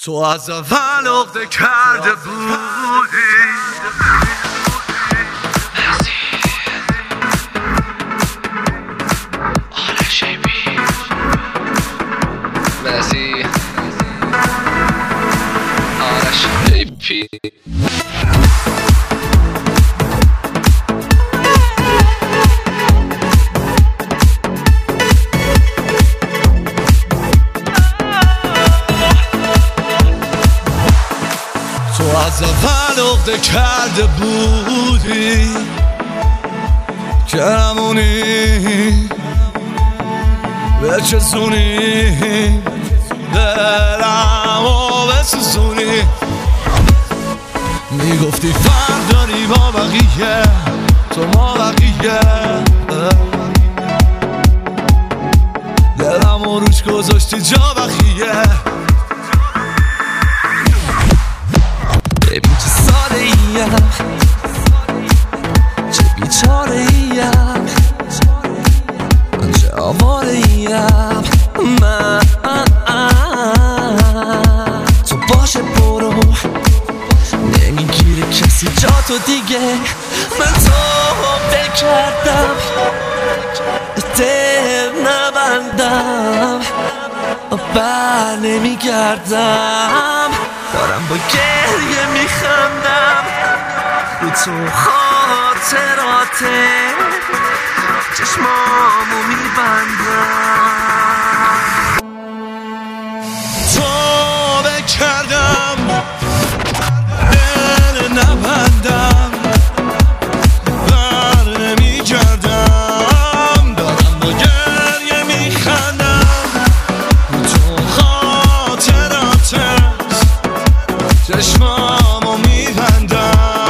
تو از اول عقده کرده بودی تو از اول عقده کرده بودی که همونی بچسونی دلمو بسوزونی میگفتی فرق داری با بقیه تو ما بقیه دلمو روش گذاشتی جا بقیه ببین چه ساده ایم چه بیچاره ایم چه آواره ایم من تو باشه برو نمیگیره کسی جا تو دیگه من تو فکر کردم دل نبندم بر نمیگردم دارم با گریه میخندم رو تو خاطراته چشمامو میبندم تو بکردم دل نبندم بر نمیگردم دارم با گریه میخندم رو تو خاطراته چشمامو میبندم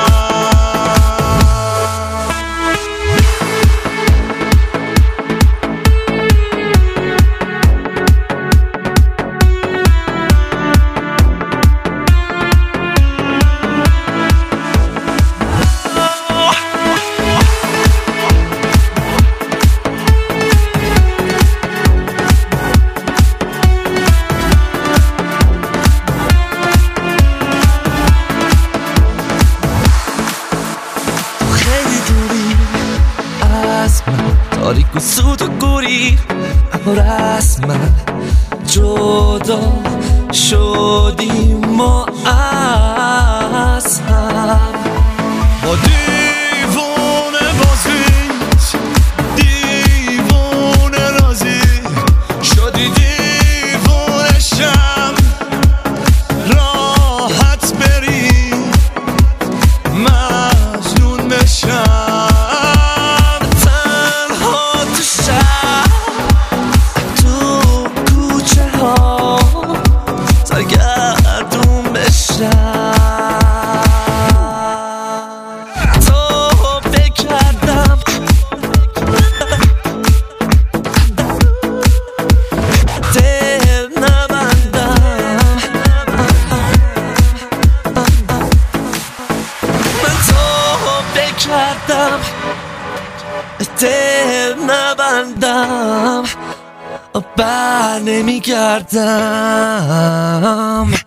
تاریک و سود و گوری رسما جدا شدیم ما از هم با دیوونه بازیت دیوونه رازی شدی دیوونه شم راحت بری مجنون بشم دل نبندم بر نمیگردم